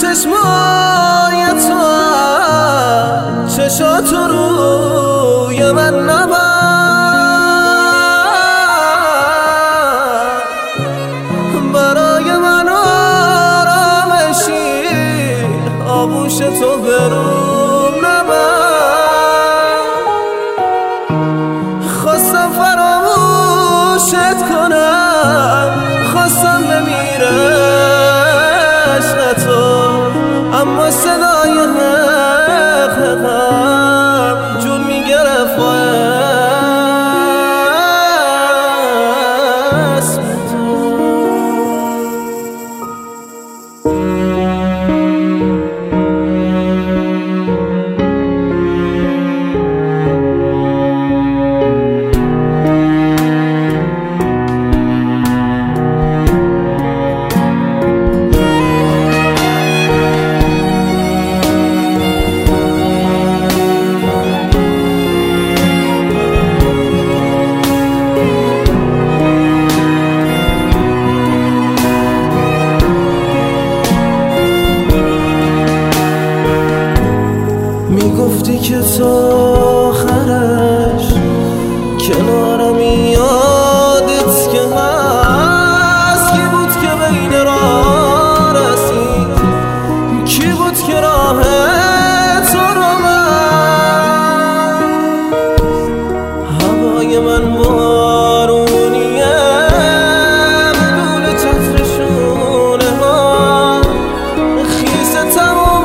چشمای تو چشات روی من نبر، برای من آرامشی آغوش تو بروم نبر. خواستم فراموشت کنم، خواستم بمیره عشق تو، اما صدای حقم جون میگرفت با اسم تو. میگفتی که تا آخرش کنارم یادت که هست. کی بود که بین راه رسید؟ کی بود که راه تو رو من؟ هوای من بارونیه بدون چتر شونه ها، خیس تموم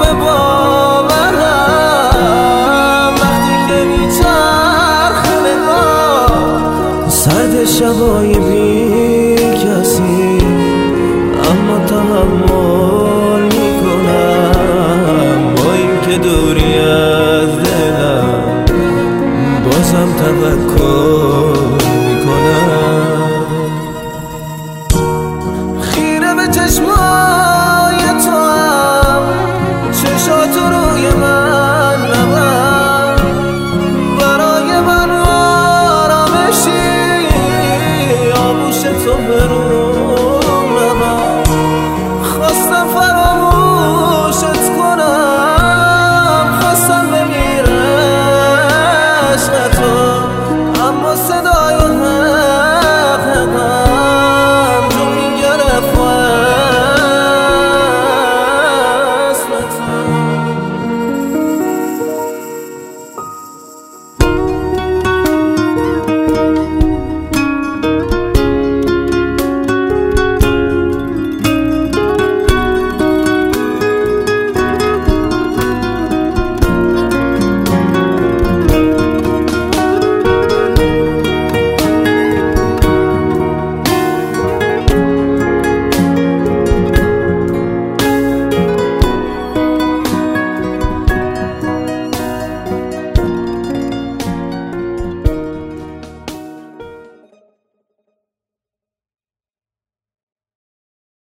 سرد شبای بی کسی، اما تحمل میکنم. با این که دوری از دلم بازم تفکر